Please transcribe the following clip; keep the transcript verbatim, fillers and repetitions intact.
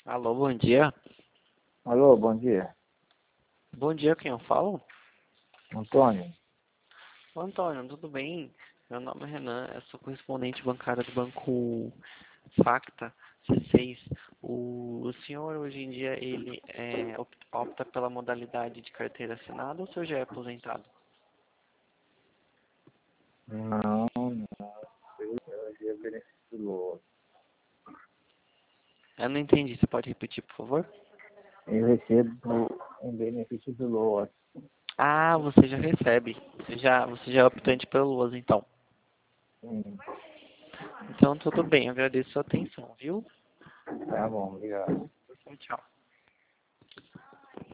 Alô, bom dia. Alô, bom dia. Bom dia, quem eu falo? Antônio. Ô, Antônio, tudo bem? Meu nome é Renan, eu sou correspondente bancário do Banco Facta C seis. O, o senhor, hoje em dia, ele é, op- opta pela modalidade de carteira assinada ou o senhor já é aposentado? Não, não. Eu, eu ia benefício do Lula. Eu não entendi, você pode repetir, por favor? Eu recebo em benefício do Lula. Ah, você já recebe. Você já, você já é optante pelo L U A S, então. Hum, Então, tudo bem, eu agradeço a sua atenção, viu? tá bom, obrigado. Tchau.